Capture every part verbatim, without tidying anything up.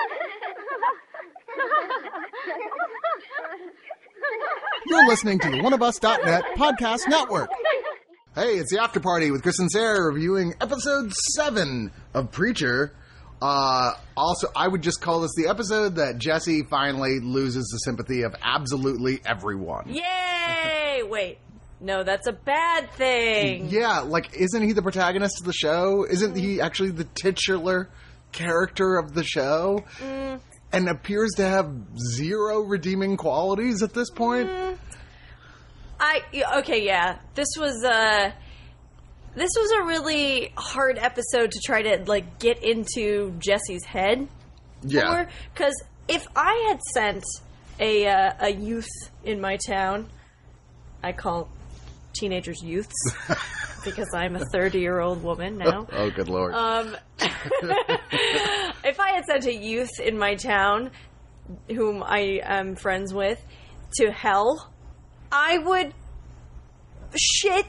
You're listening to the one of us dot net podcast network. Hey, it's the After Party with Chris and Sarah reviewing episode seven of Preacher. Uh, also, I would just call this the episode that Jesse finally loses the sympathy of absolutely everyone. Yay! Wait. No, that's a bad thing. Yeah, like, isn't he the protagonist of the show? Isn't he actually the titular character of the show? Mm. And appears to have zero redeeming qualities at this point? Mm. I, okay, yeah. This was, uh, this was a really hard episode to try to, like, get into Jesse's head. Yeah. Because if I had sent a, uh, a youth in my town, I call teenagers youths, because I'm a thirty-year-old woman now. Oh, good Lord. Um, if I had sent a youth in my town, whom I am friends with, to hell, I would shit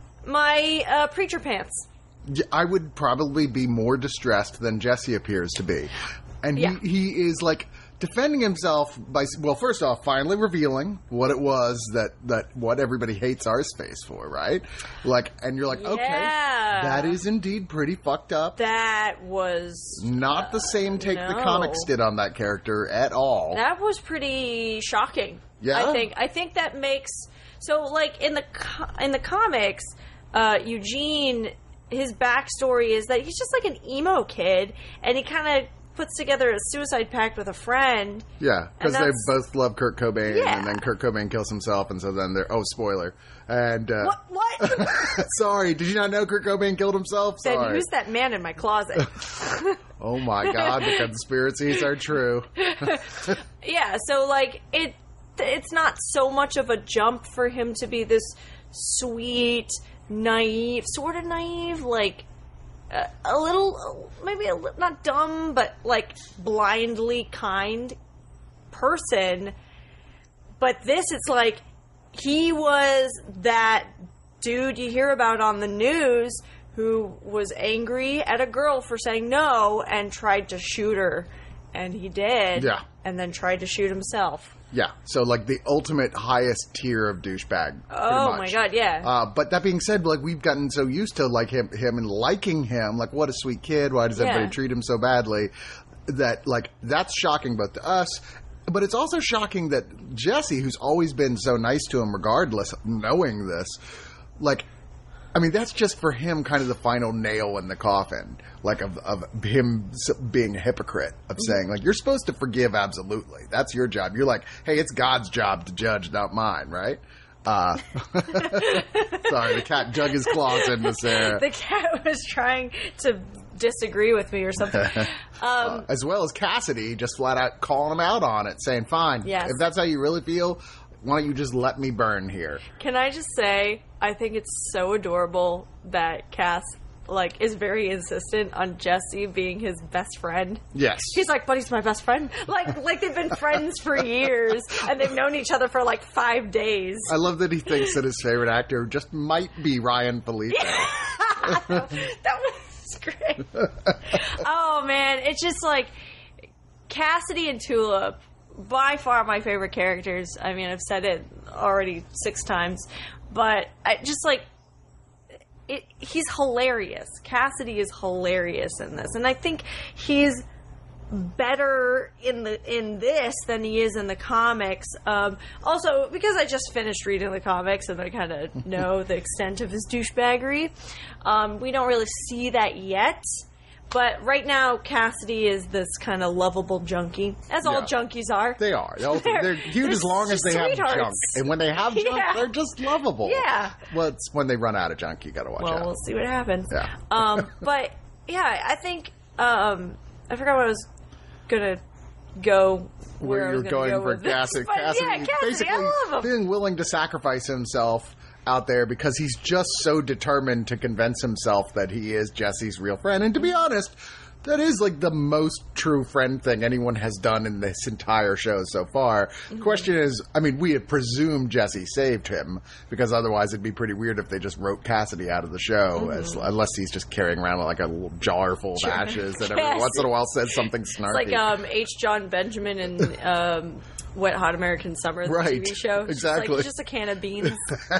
my uh, preacher pants. Yeah, I would probably be more distressed than Jesse appears to be. And Yeah. he, he is, like, defending himself by, well, first off, finally revealing what it was that, that what everybody hates our space for, right? Like, and you're like, okay, Yeah. that is indeed pretty fucked up. That was... Not the same take the no. comics did on that character at all. That was pretty shocking. Yeah? I think. I think that makes... So, like, in the co- in the comics, uh, Eugene, his backstory is that he's just like an emo kid, and he kind of puts together a suicide pact with a friend. Yeah, because they that's- both love Kurt Cobain, Yeah. and then Kurt Cobain kills himself, and so then they're, oh, spoiler. And, uh, What? What? sorry, did you not know Kurt Cobain killed himself? Then Sorry. who's that man in my closet? Oh my God, the conspiracies are true. Yeah, so, like, it it's not so much of a jump for him to be this sweet, naive, sort of naive, like, uh, a little, maybe a li- not dumb, but, like, blindly kind person. But this, it's like, he was that dude you hear about on the news who was angry at a girl for saying no and tried to shoot her. And he did. Yeah. And then tried to shoot himself. Yeah, so like the ultimate highest tier of douchebag. Oh my God, yeah. Uh, but that being said, like we've gotten so used to like him, him and liking him, like what a sweet kid. Why does everybody Yeah. treat him so badly? That like that's shocking, both to us. But it's also shocking that Jesse, who's always been so nice to him, regardless, knowing this, like. I mean, that's just for him kind of the final nail in the coffin, like of, of him being a hypocrite, of saying, like, you're supposed to forgive absolutely. That's your job. You're like, hey, it's God's job to judge, not mine, right? Uh, sorry, the cat dug his claws into Sarah. The cat was trying to disagree with me or something. Um, uh, as well as Cassidy just flat out calling him out on it, saying, fine, Yes. if that's how you really feel, why don't you just let me burn here? Can I just say, I think it's so adorable that Cass, like, is very insistent on Jesse being his best friend. Yes. He's like, buddy's my best friend. Like, like they've been friends for years, and they've known each other for, like, five days. I love that he thinks that his favorite actor just might be Ryan Felipe. That was great. Oh, man. It's just, like, Cassidy and Tulip, by far my favorite characters. I mean, I've said it already six times. But I just, like, it, he's hilarious. Cassidy is hilarious in this. And I think he's better in the in this than he is in the comics. Um, also, because I just finished reading the comics and I kind of know the extent of his douchebaggery, um, we don't really see that yet. But right now, Cassidy is this kind of lovable junkie, as all Yeah. junkies are. They are. They're, They're- they're cute they're as long as they have sweethearts. junk. And when they have junk, Yeah. they're just lovable. Yeah. Well, it's when they run out of junk, you gotta watch Well, out. we'll see what happens. Yeah. Um, but yeah, I think um, I forgot what I was gonna go. Where, Where I you're was gonna going go for with this. Cassidy. But Cassidy, yeah, Cassidy, basically I love him. being willing to sacrifice himself out there because he's just so determined to convince himself that he is Jesse's real friend. And to be honest, That is like the most true friend thing anyone has done in this entire show so far. Mm-hmm. The question is, I mean, we had presumed Jesse saved him, because otherwise it'd be pretty weird if they just wrote Cassidy out of the show, mm-hmm. as, unless he's just carrying around like a little jar full of sure. ashes that every Yes. once in a while says something snarky. It's like um, H. John Benjamin in um, Wet Hot American Summer, the right. T V show. It's Exactly. Just, like, just a can of beans.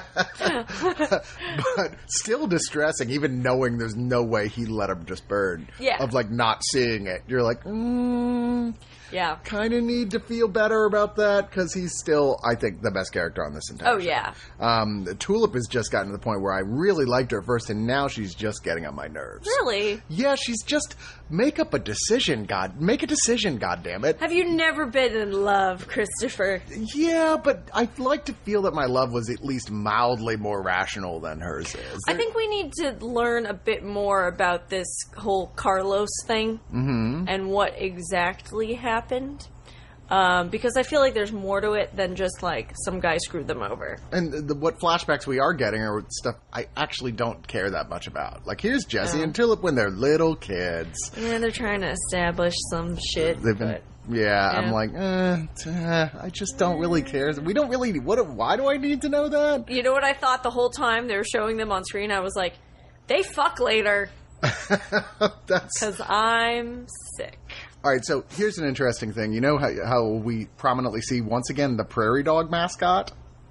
But still distressing, even knowing there's no way he let him just burn. Yeah. Of like not seeing it. You're like, mm, yeah. kind of need to feel better about that, because he's still, I think, the best character on this entire Oh, show. yeah. Um, Tulip has just gotten to the point where I really liked her at first, and now she's just getting on my nerves. Really? Yeah, she's just, make up a decision, God. Make a decision, goddammit. Have you never been in love, Christopher? Yeah, but I'd like to feel that my love was at least mildly more rational than hers is. I think we need to learn a bit more about this whole Carlos thing Mm-hmm. and what exactly happened. Um, because I feel like there's more to it than just like some guy screwed them over. And the, what flashbacks we are getting are stuff I actually don't care that much about. Like, here's Jesse Oh. and Tulip when they're little kids. Yeah, they're trying to establish some shit. They've been, but yeah, yeah. I'm like, eh, t- uh, I just don't really care. We don't really. What? Why do I need to know that? you know what I thought the whole time they were showing them on screen? I was like, they fuck later That's because I'm sick. all right. So here's an interesting thing. You know how how we prominently see once again the prairie dog mascot.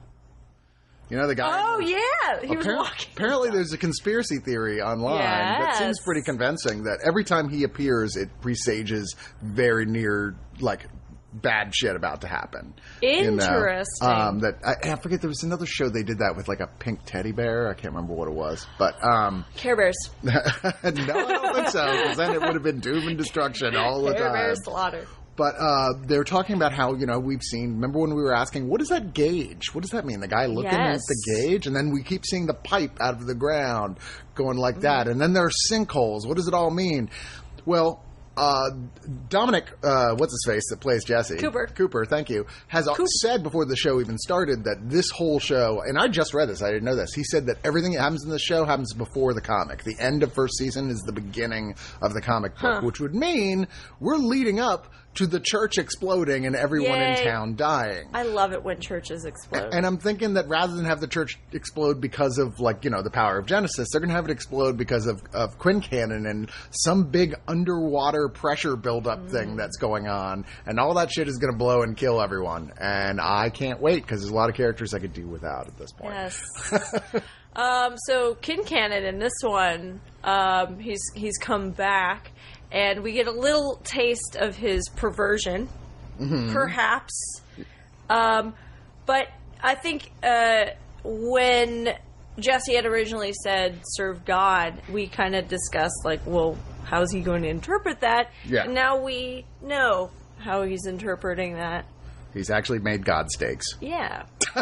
You know the guy. Oh yeah, he was Appar- walking. Apparently, there's a conspiracy theory online that Yes. seems pretty convincing that every time he appears, it presages very near, like, bad shit about to happen. You know? Interesting. Um, that I, I forget. There was another show they did that with, like, a pink teddy bear. I can't remember what it was, but um, Care Bears. no, I don't think so. Because then it would have been doom and destruction all the Care time. Bears slaughter. But uh, they were talking about how, you know, we've seen, remember when we were asking, what is that gauge? What does that mean? The guy looking Yes. at the gauge? And then we keep seeing the pipe out of the ground going like Mm-hmm. that. And then there are sinkholes. What does it all mean? Well, uh, Dominic, uh, what's his face that plays Jesse? Cooper. Cooper, thank you. Has said before the show even started that this whole show, and I just read this, I didn't know this. He said that everything that happens in the show happens before the comic. The end of first season is the beginning of the comic book, Huh. which would mean we're leading up to the church exploding and everyone in Yay. town dying. I love it when churches explode. And I'm thinking that rather than have the church explode because of, like, you know, the power of Genesis, they're going to have it explode because of, of Quincannon and some big underwater pressure buildup Mm. thing that's going on. And all that shit is going to blow and kill everyone. And I can't wait because there's a lot of characters I could do without at this point. Yes. um, so Quincannon in this one, um, he's he's come back, and we get a little taste of his perversion, Mm-hmm. perhaps. Um, but I think uh, when Jesse had originally said "serve God," we kind of discussed like, well, how's he going to interpret that? Yeah. And now we know how he's interpreting that. He's actually made God steaks. Yeah.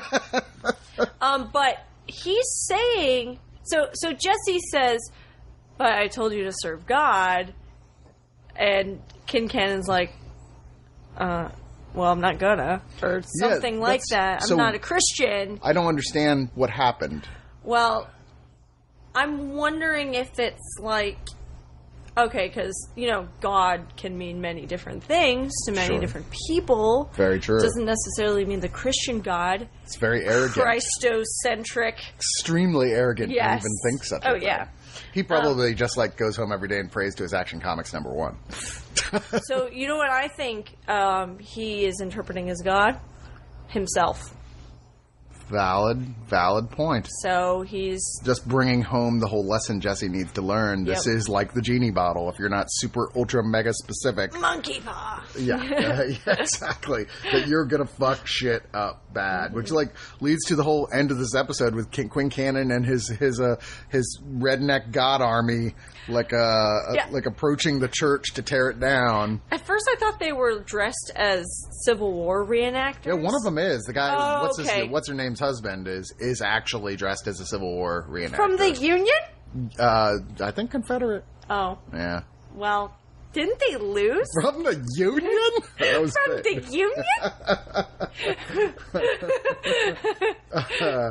um, but he's saying so. So Jesse says, "But I told you to serve God," and Quincannon's like, "Uh, well, I'm not gonna," or something like that's- that. I'm so- not a Christian. I don't understand what happened. Well, I'm wondering if it's like. Okay, because, you know, God can mean many different things to many Sure. different people. Very true. Doesn't necessarily mean the Christian God. It's very arrogant. Christocentric. Extremely arrogant to Yes. even think such a Oh, thing. yeah. He probably just, like, goes home every day and prays to his Action Comics number one. So, you know what I think um, he is interpreting as God? Himself. Valid, valid point. So, he's... Just bringing home the whole lesson Jesse needs to learn. This Yep. is like the genie bottle. If you're not super ultra mega specific, Monkey paw. yeah, yeah, yeah, exactly, that you're gonna fuck shit up bad. Which like leads to the whole end of this episode with King, Quincannon and his his uh his redneck god army, like uh Yeah. like approaching the church to tear it down. At first, I thought they were dressed as Civil War reenactors. Yeah, one of them is the guy. Oh, what's okay. his what's her name's husband is is actually dressed as a Civil War reenactor From the Union? uh I think Confederate. Oh, Yeah. well, didn't they lose? From the Union? That was From great. the Union? Uh,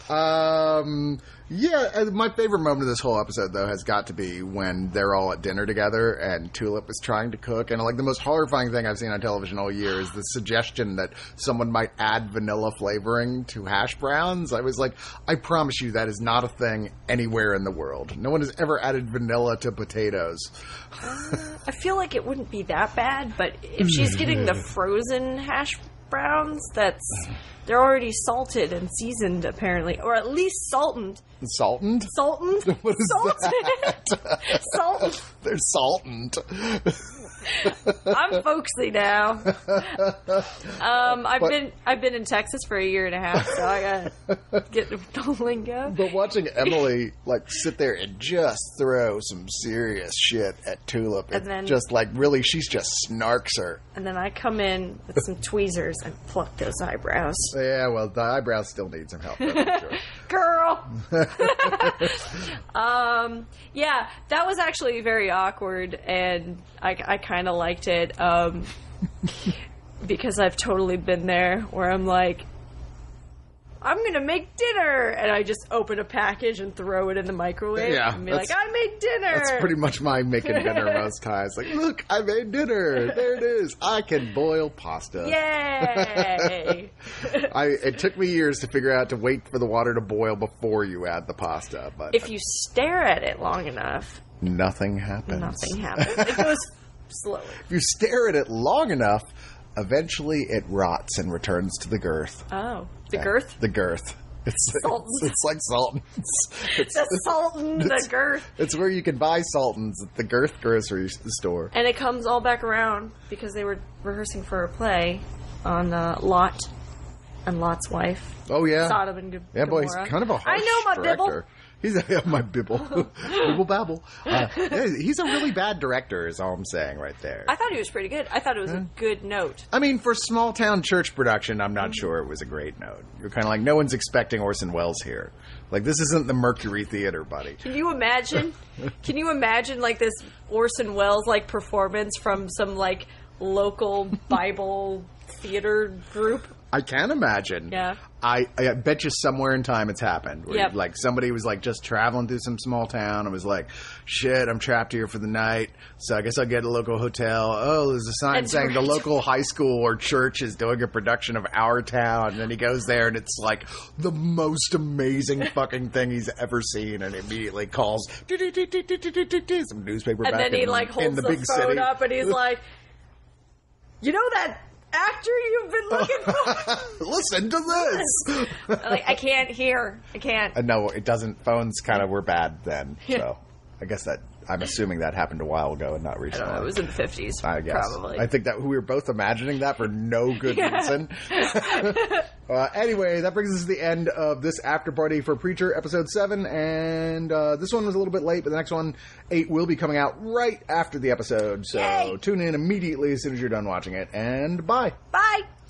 Um, yeah, uh, my favorite moment of this whole episode, though, has got to be when they're all at dinner together and Tulip is trying to cook. And, like, the most horrifying thing I've seen on television all year is the suggestion that someone might add vanilla flavoring to hash browns. I was like, I promise you that is not a thing anywhere in the world. No one has ever added vanilla to potatoes. Uh, I feel like it wouldn't be that bad, but if she's getting the frozen hash browns, that's they're already salted and seasoned, apparently, or at least salted. Salted? Salted? What is salted? that? Salted. They're salted. I'm folksy now. Um, I've But- been I've been in Texas for a year and a half, so I gotta get the lingo. But watching Emily, like, sit there and just throw some serious shit at Tulip, And and then- just, like, really, she's just snarks her. And then I come in with some tweezers and pluck those eyebrows. Yeah, well, the eyebrows still need some help. That's for sure. Girl. um, yeah, that was actually very awkward, and I, I kind of liked it um, because I've totally been there where I'm like, I'm gonna make dinner, and I just open a package and throw it in the microwave Yeah, and be like, I made dinner. That's pretty much my making dinner most times. Like, look, I made dinner. There it is. I can boil pasta. Yay! I, it took me years to figure out to wait for the water to boil before you add the pasta, but If you stare at it long enough, nothing happens. nothing happens. It goes slowly. If you stare at it long enough, eventually it rots and returns to the girth. Oh, the Yeah, girth? The girth. It's Sultans. it's, it's like Sultans. It's, The Sultan, the it's- girth. it's where you can buy Sultans at the Girth grocery store. And it comes all back around because they were rehearsing for a play on uh, Lot and Lot's wife, Oh yeah, Sodom and G- yeah, boy, he's Gomorrah. kind of a harsh I know my director. bibble. He's a, yeah, my bibble, bibble babble. Uh, yeah, he's a really bad director, is all I'm saying right there. I thought he was pretty good. I thought it was a good note. I mean, for small town church production, I'm not sure it was a great note. You're kind of like, no one's expecting Orson Welles here. Like, this isn't the Mercury Theater, buddy. Can you imagine? Can you imagine like this Orson Welles like performance from some like local Bible theater group? I can imagine. Yeah. I, I bet you somewhere in time it's happened. Where Yep. Like somebody was like just traveling through some small town and was like, shit, I'm trapped here for the night. So I guess I'll get a local hotel. Oh, there's a sign And saying the right. local high school or church is doing a production of Our Town. And then he goes there and it's like the most amazing fucking thing he's ever seen. And immediately calls some newspaper And back then he in, like in holds the, the, big phone city. up and he's like, you know that actor you've been looking for? Listen to this. Like, I can't hear. I can't. Uh, no, it doesn't. Phones kind of were bad then. So I guess that, I'm assuming that happened a while ago and not I recently. don't know. It was in the fifties. I guess. Probably. I think that we were both imagining that for no good reason. uh, anyway, that brings us to the end of this after party for Preacher episode seven, and uh, this one was a little bit late, but the next one, eight, will be coming out right after the episode. So Yay. tune in immediately as soon as you're done watching it, and bye. Bye.